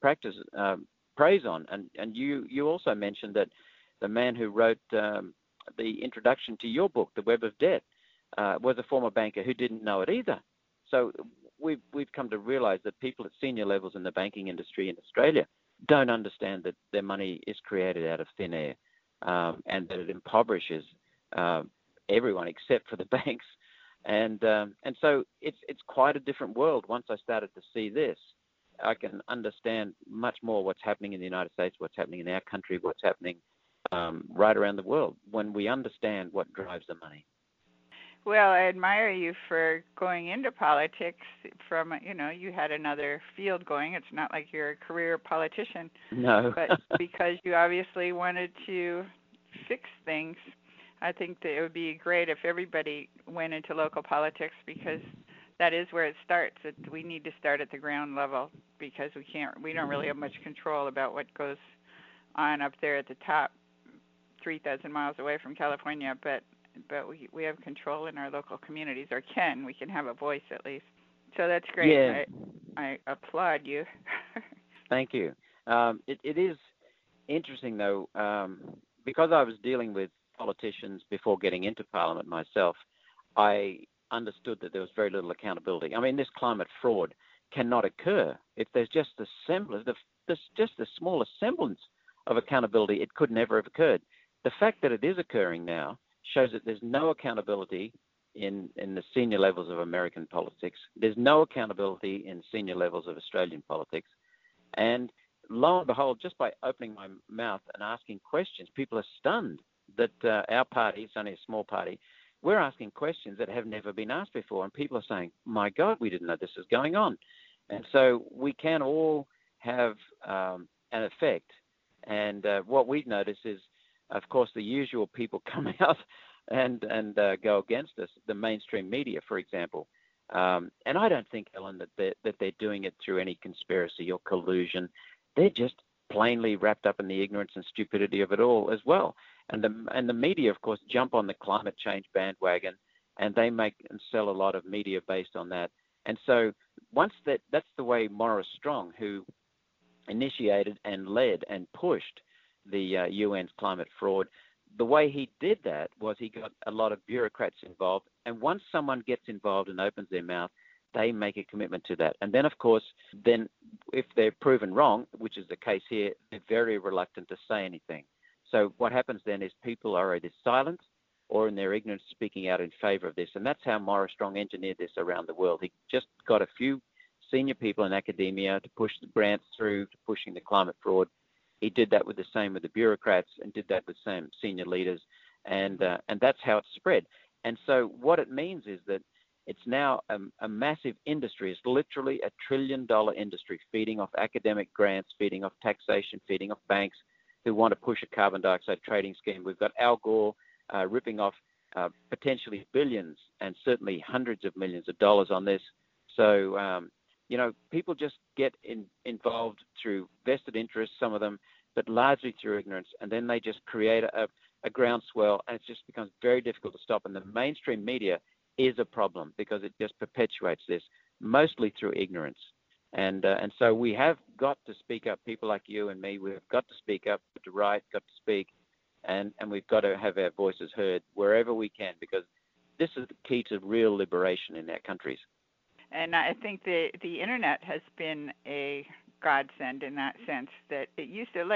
preys on. And you also mentioned that the man who wrote the introduction to your book, The Web of Debt, was a former banker who didn't know it either. So we've come to realize that people at senior levels in the banking industry in Australia don't understand that their money is created out of thin air, and that it impoverishes everyone except for the banks. And so it's quite a different world. Once I started to see this, I can understand much more what's happening in the United States, what's happening in our country, what's happening right around the world when we understand what drives the money. Well, I admire you for going into politics from, you had another field going. It's not like you're a career politician. No. But because you obviously wanted to fix things, I think that it would be great if everybody went into local politics, because that is where it starts. We need to start at the ground level, because we don't really have much control about what goes on up there at the top, 3,000 miles away from California, but we have control in our local communities, or we can have a voice at least. So that's great. Yeah. I applaud you. Thank you. It is interesting, though, because I was dealing with politicians before getting into Parliament myself. I understood that there was very little accountability. I mean, this climate fraud cannot occur if there's just the semblance, just the smallest semblance of accountability. It could never have occurred. The fact that it is occurring now shows that there's no accountability in the senior levels of American politics. There's no accountability in senior levels of Australian politics. And lo and behold, just by opening my mouth and asking questions, people are stunned that our party, it's only a small party, we're asking questions that have never been asked before. And people are saying, my God, we didn't know this was going on. And so we can all have an effect. And what we've noticed is, of course, the usual people come out and go against us, the mainstream media, for example. And I don't think, Ellen, that they're doing it through any conspiracy or collusion. They're just plainly wrapped up in the ignorance and stupidity of it all as well. And the media, of course, jump on the climate change bandwagon, and they make and sell a lot of media based on that. And so once that's the way Maurice Strong, who initiated and led and pushed the UN's climate fraud, the way he did that was he got a lot of bureaucrats involved. And once someone gets involved and opens their mouth, they make a commitment to that. And then, of course, if they're proven wrong, which is the case here, they're very reluctant to say anything. So what happens then is people are either silent or in their ignorance speaking out in favor of this. And that's how Maurice Strong engineered this around the world. He just got a few senior people in academia to push the grants through to pushing the climate fraud. He did that with the bureaucrats and did that with some senior leaders. And that's how it spread. And so what it means is that it's now a massive industry. It's literally $1 trillion industry feeding off academic grants, feeding off taxation, feeding off banks who want to push a carbon dioxide trading scheme. We've got Al Gore ripping off potentially billions and certainly hundreds of millions of dollars on this. So, people just get involved through vested interests, some of them, but largely through ignorance. And then they just create a groundswell, and it just becomes very difficult to stop. And the mainstream media is a problem because it just perpetuates this, mostly through ignorance. And so we have got to speak up. People like you and me, we've got to speak up, got to write, got to speak, and we've got to have our voices heard wherever we can, because this is the key to real liberation in our countries. And I think the internet has been a godsend in that sense, that it used to,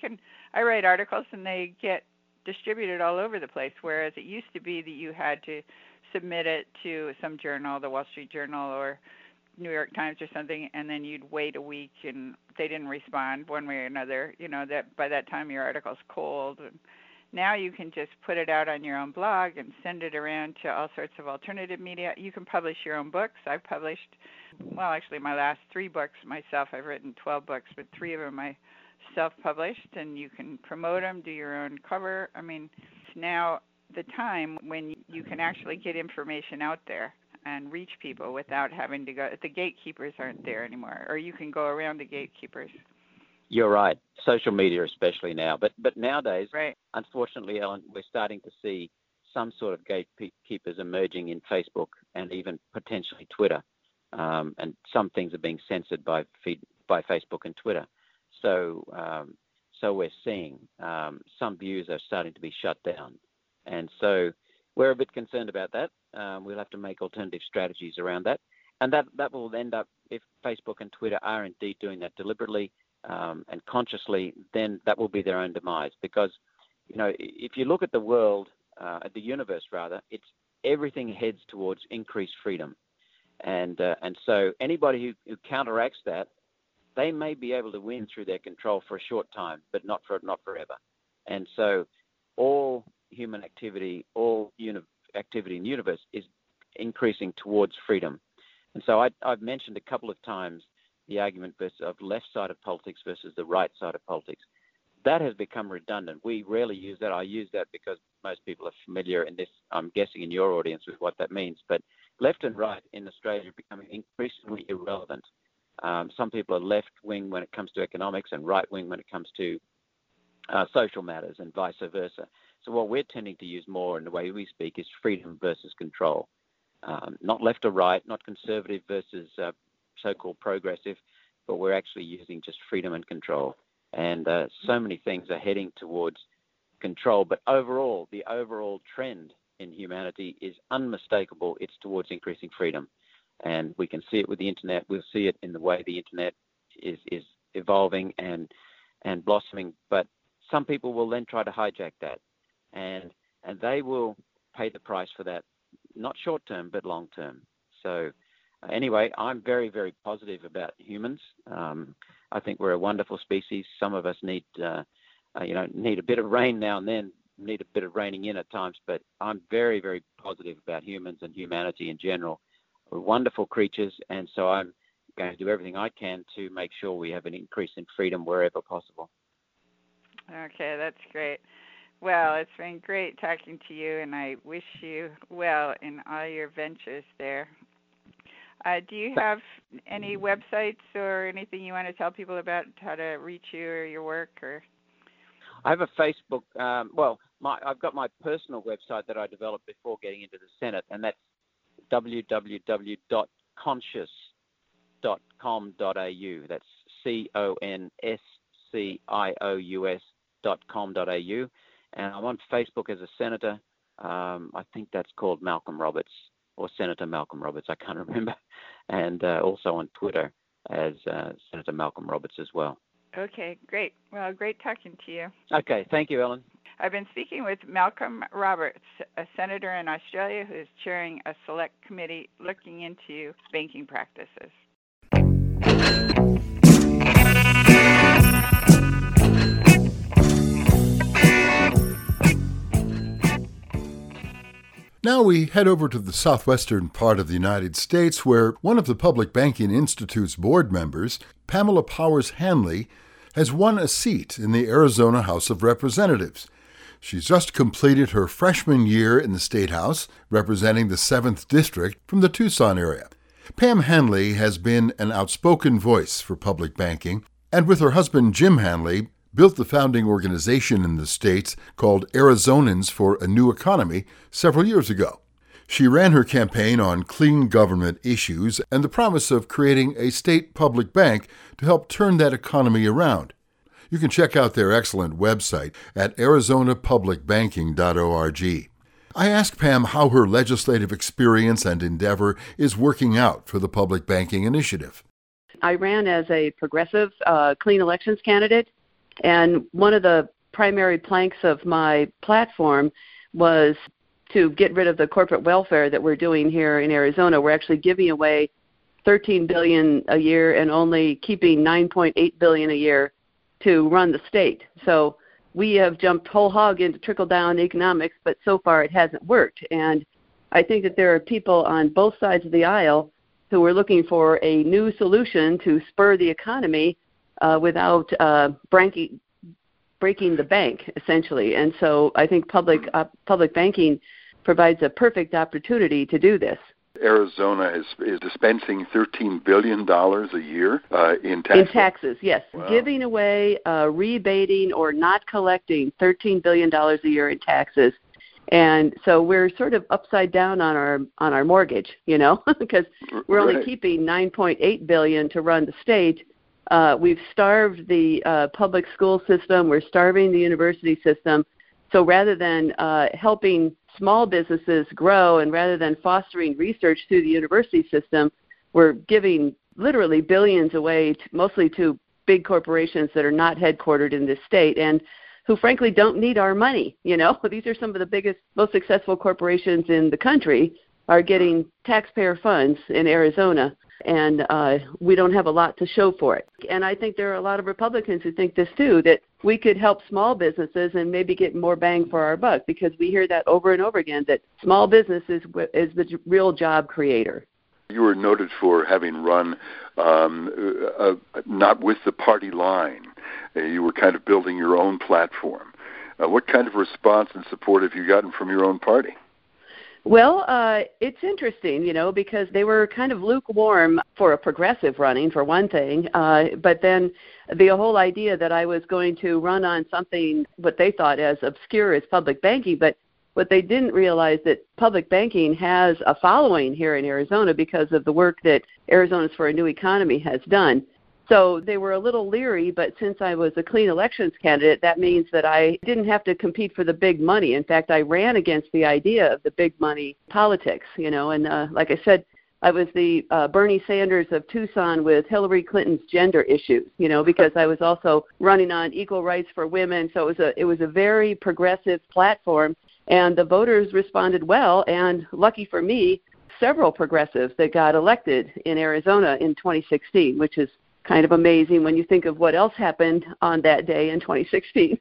I write articles and they get distributed all over the place, whereas it used to be that you had to submit it to some journal, the Wall Street Journal or New York Times or something, and then you'd wait a week and they didn't respond one way or another. That by that time your article's cold. And now you can just put it out on your own blog and send it around to all sorts of alternative media. You can publish your own books. I've published, actually my last 3 books myself. I've written 12 books, but 3 of them I self-published, and you can promote them, do your own cover. I mean, it's now the time when you can actually get information out there and reach people without having to go. The gatekeepers aren't there anymore, or you can go around the gatekeepers. You're right. Social media especially now. But nowadays, right. Unfortunately, Ellen, we're starting to see some sort of gatekeepers emerging in Facebook and even potentially Twitter. And some things are being censored by Facebook and Twitter. So we're seeing some views are starting to be shut down. And so we're a bit concerned about that. We'll have to make alternative strategies around that. And that will end up, if Facebook and Twitter are indeed doing that deliberately and consciously, then that will be their own demise. Because, if you look at the world, at the universe rather, it's everything heads towards increased freedom. And so anybody who counteracts that, they may be able to win through their control for a short time, but not forever. And so all human activity, activity in the universe is increasing towards freedom. And so I've mentioned a couple of times the argument of left side of politics versus the right side of politics. That has become redundant. We rarely use that. I use that because most people are familiar in this, I'm guessing in your audience, with what that means. But left and right in Australia are becoming increasingly irrelevant. Some people are left-wing when it comes to economics and right-wing when it comes to social matters and vice versa. So what we're tending to use more in the way we speak is freedom versus control. Not left or right, not conservative versus so-called progressive, but we're actually using just freedom and control. And so many things are heading towards control. But overall, the overall trend in humanity is unmistakable. It's towards increasing freedom. And we can see it with the internet. We'll see it in the way the internet is evolving and blossoming. But some people will then try to hijack that. And they will pay the price for that, not short term, but long term. So anyway, I'm very, very positive about humans. I think we're a wonderful species. Some of us need a bit of rain now and then, need a bit of reining in at times, but I'm very, very positive about humans and humanity in general. We're wonderful creatures, and so I'm going to do everything I can to make sure we have an increase in freedom wherever possible. Okay, that's great. Well, it's been great talking to you, and I wish you well in all your ventures there. Do you have any websites or anything you want to tell people about how to reach you or your work? Or I have a Facebook. I've got my personal website that I developed before getting into the Senate, and that's www.conscious.com.au. That's conscious.com.au. And I'm on Facebook as a senator. I think that's called Malcolm Roberts or Senator Malcolm Roberts. I can't remember. And also on Twitter as Senator Malcolm Roberts as well. Okay, great. Well, great talking to you. Okay, thank you, Ellen. I've been speaking with Malcolm Roberts, a senator in Australia who is chairing a select committee looking into banking practices. Now we head over to the southwestern part of the United States, where one of the Public Banking Institute's board members, Pamela Powers Hanley, has won a seat in the Arizona House of Representatives. She's just completed her freshman year in the State House, representing the 7th District from the Tucson area. Pam Hanley has been an outspoken voice for public banking, and with her husband Jim Hanley, built the founding organization in the States called Arizonans for a New Economy several years ago. She ran her campaign on clean government issues and the promise of creating a state public bank to help turn that economy around. You can check out their excellent website at arizonapublicbanking.org. I asked Pam how her legislative experience and endeavor is working out for the Public Banking Initiative. I ran as a progressive clean elections candidate, and one of the primary planks of my platform was to get rid of the corporate welfare that we're doing here in Arizona. We're actually giving away $13 billion a year and only keeping $9.8 billion a year to run the state. So we have jumped whole hog into trickle-down economics, but so far it hasn't worked. And I think that there are people on both sides of the aisle who are looking for a new solution to spur the economy without breaking the bank, essentially. And so I think public banking provides a perfect opportunity to do this. Arizona is dispensing $13 billion a year in taxes. In taxes, yes. Wow. Giving away, rebating, or not collecting $13 billion a year in taxes. And so we're sort of upside down on our mortgage, because we're only keeping $9.8 billion to run the state. We've starved the public school system. We're starving the university system. So rather than helping small businesses grow and rather than fostering research through the university system, we're giving literally billions away, mostly to big corporations that are not headquartered in this state. And who frankly don't need our money. These are some of the biggest, most successful corporations in the country are getting taxpayer funds in Arizona, and we don't have a lot to show for it. And I think there are a lot of Republicans who think this too, that we could help small businesses and maybe get more bang for our buck, because we hear that over and over again, that small business is the real job creator. You were noted for having run not with the party line. You were kind of building your own platform. What kind of response and support have you gotten from your own party? Well, it's interesting, because they were kind of lukewarm for a progressive running, for one thing. But then the whole idea that I was going to run on something, what they thought as obscure as public banking, but what they didn't realize that public banking has a following here in Arizona because of the work that Arizona's for a New Economy has done. So they were a little leery, but since I was a clean elections candidate, that means that I didn't have to compete for the big money. In fact, I ran against the idea of the big money politics, and like I said, I was the Bernie Sanders of Tucson with Hillary Clinton's gender issues, because I was also running on equal rights for women. So it was a very progressive platform, and the voters responded well, and lucky for me, several progressives that got elected in Arizona in 2016, which is kind of amazing when you think of what else happened on that day in 2016.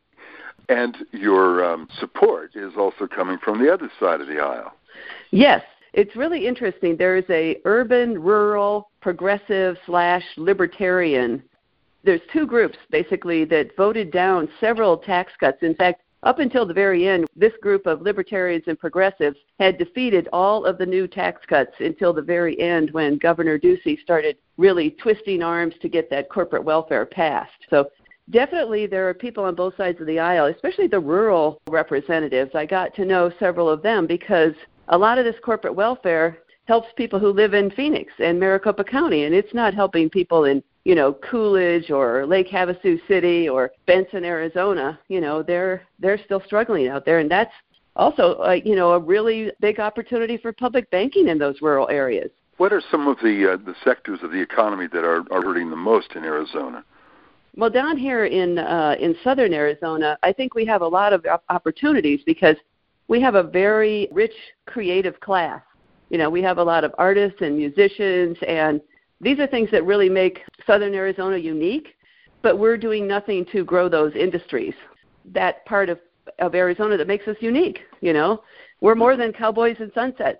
And your support is also coming from the other side of the aisle. Yes, it's really interesting. There is a urban, rural, progressive / libertarian. There's two groups, basically, that voted down several tax cuts. In fact, up until the very end, this group of libertarians and progressives had defeated all of the new tax cuts until the very end when Governor Ducey started really twisting arms to get that corporate welfare passed. So definitely there are people on both sides of the aisle, especially the rural representatives. I got to know several of them because a lot of this corporate welfare helps people who live in Phoenix and Maricopa County, and it's not helping people in Coolidge or Lake Havasu City or Benson, Arizona. They're still struggling out there, and that's also a really big opportunity for public banking in those rural areas. What are some of the sectors of the economy that are hurting the most in Arizona? Well, down here in southern Arizona, I think we have a lot of opportunities because we have a very rich creative class. We have a lot of artists and musicians, and these are things that really make southern Arizona unique, but we're doing nothing to grow those industries. That part of Arizona that makes us unique, We're more than cowboys and sunsets,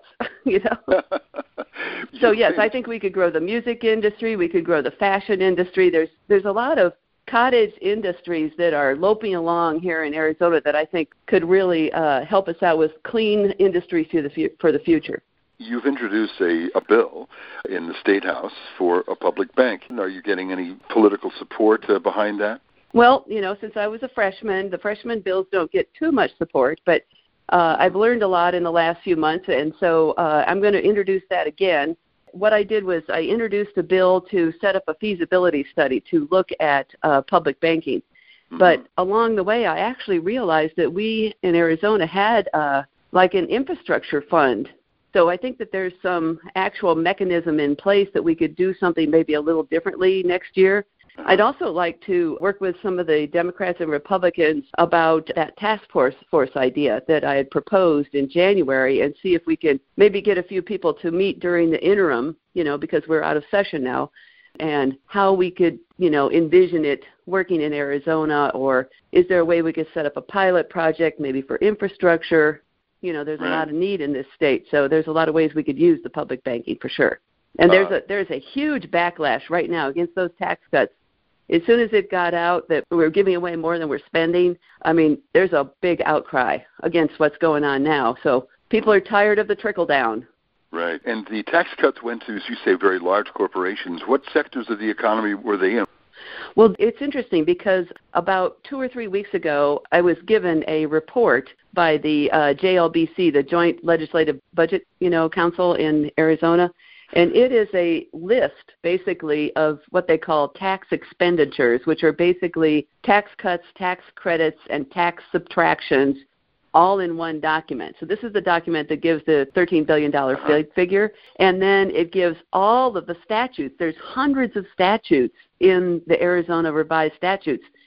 So, yes, I think we could grow the music industry. We could grow the fashion industry. There's a lot of cottage industries that are loping along here in Arizona that I think could really help us out with clean industries for the future. You've introduced a bill in the State House for a public bank. Are you getting any political support behind that? Well, since I was a freshman, the freshman bills don't get too much support, but I've learned a lot in the last few months, and so I'm going to introduce that again. What I did was I introduced a bill to set up a feasibility study to look at public banking. Mm-hmm. But along the way, I actually realized that we in Arizona had like an infrastructure fund. So I think that there's some actual mechanism in place that we could do something maybe a little differently next year. I'd also like to work with some of the Democrats and Republicans about that task force idea that I had proposed in January and see if we could maybe get a few people to meet during the interim, because we're out of session now, and how we could, envision it working in Arizona, or is there a way we could set up a pilot project maybe for infrastructure? There's a lot of need in this state, so there's a lot of ways we could use the public banking for sure. And there's a huge backlash right now against those tax cuts. As soon as it got out that we're giving away more than we're spending, there's a big outcry against what's going on now. So people are tired of the trickle down. Right. And the tax cuts went to, as you say, very large corporations. What sectors of the economy were they in? Well, it's interesting because about 2 or 3 weeks ago, I was given a report by the JLBC, the Joint Legislative Budget, Council in Arizona, and it is a list, basically, of what they call tax expenditures, which are basically tax cuts, tax credits, and tax subtractions, all in one document. So this is the document that gives the $13 billion figure, and then it gives all of the statutes. There's hundreds of statutes in the Arizona revised statutes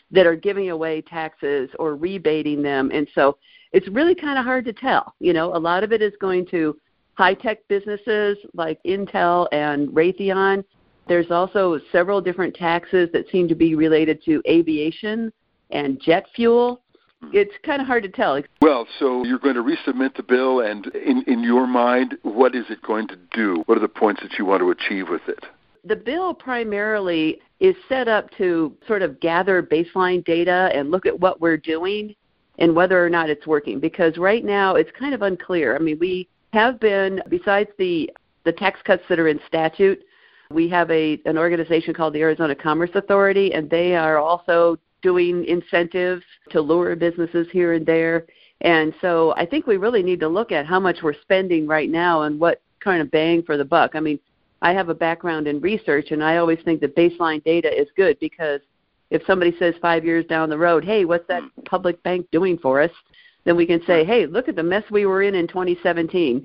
that are giving away taxes or rebating them. And so it's really kind of hard to tell. A lot of it is going to high-tech businesses like Intel and Raytheon. There's also several different taxes that seem to be related to aviation and jet fuel. It's kind of hard to tell. Well, so you're going to resubmit the bill, and in your mind, what is it going to do? What are the points that you want to achieve with it? The bill primarily is set up to sort of gather baseline data and look at what we're doing and whether or not it's working, because right now it's kind of unclear. I mean, we have been, besides the tax cuts that are in statute, we have an organization called the Arizona Commerce Authority, and they are also doing incentives to lure businesses here and there. And so I think we really need to look at how much we're spending right now and what kind of bang for the buck. I mean, I have a background in research, and I always think that baseline data is good, because if somebody says 5 years down the road, hey, what's that public bank doing for us? Then we can say, hey, look at the mess we were in 2017,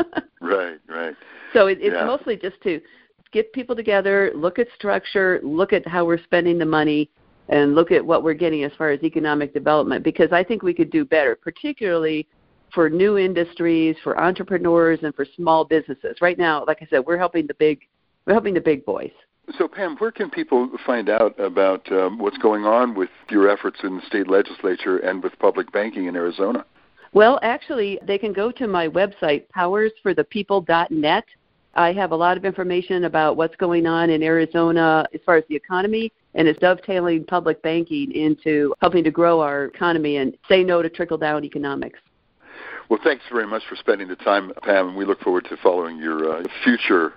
Right. So it's mostly just to get people together, look at structure, look at how we're spending the money, and look at what we're getting as far as economic development, because I think we could do better, particularly for new industries, for entrepreneurs, and for small businesses. Right now, like I said, we're helping the big boys. So, Pam, where can people find out about what's going on with your efforts in the state legislature and with public banking in Arizona? Well, actually, they can go to my website, powersforthepeople.net. I have a lot of information about what's going on in Arizona as far as the economy, and it's dovetailing public banking into helping to grow our economy and say no to trickle-down economics. Well, thanks very much for spending the time, Pam, and we look forward to following your future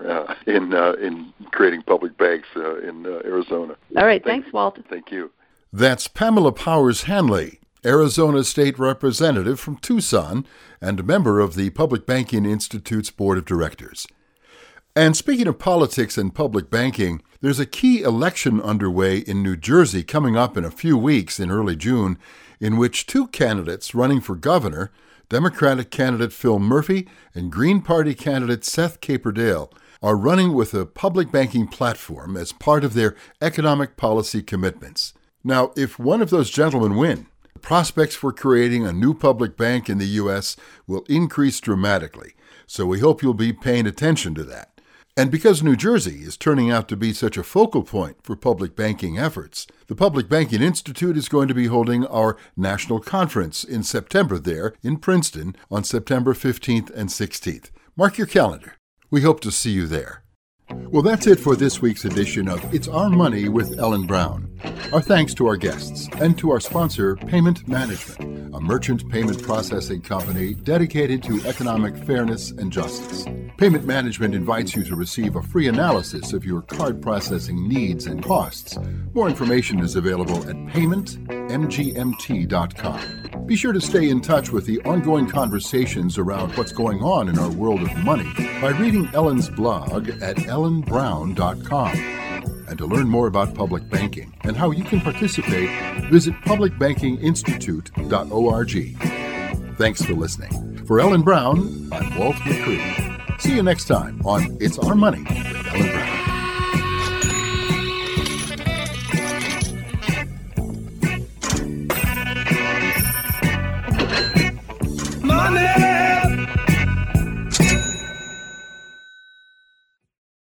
in creating public banks in Arizona. All right. Thanks, Walt. Thank you. That's Pamela Powers Hanley, Arizona State Representative from Tucson and a member of the Public Banking Institute's Board of Directors. And speaking of politics and public banking, there's a key election underway in New Jersey coming up in a few weeks in early June, in which two candidates running for governor, Democratic candidate Phil Murphy and Green Party candidate Seth Caperdale, are running with a public banking platform as part of their economic policy commitments. Now, if one of those gentlemen win, the prospects for creating a new public bank in the U.S. will increase dramatically, so we hope you'll be paying attention to that. And because New Jersey is turning out to be such a focal point for public banking efforts, the Public Banking Institute is going to be holding our national conference in September there in Princeton on September 15th and 16th. Mark your calendar. We hope to see you there. Well, that's it for this week's edition of It's Our Money with Ellen Brown. Our thanks to our guests and to our sponsor, Payment Management, a merchant payment processing company dedicated to economic fairness and justice. Payment Management invites you to receive a free analysis of your card processing needs and costs. More information is available at paymentmgmt.com. Be sure to stay in touch with the ongoing conversations around what's going on in our world of money by reading Ellen's blog at ellenbrown.com. And to learn more about public banking and how you can participate, visit publicbankinginstitute.org. Thanks for listening. For Ellen Brown, I'm Walt McCree. See you next time on It's Our Money with Ellen Brown.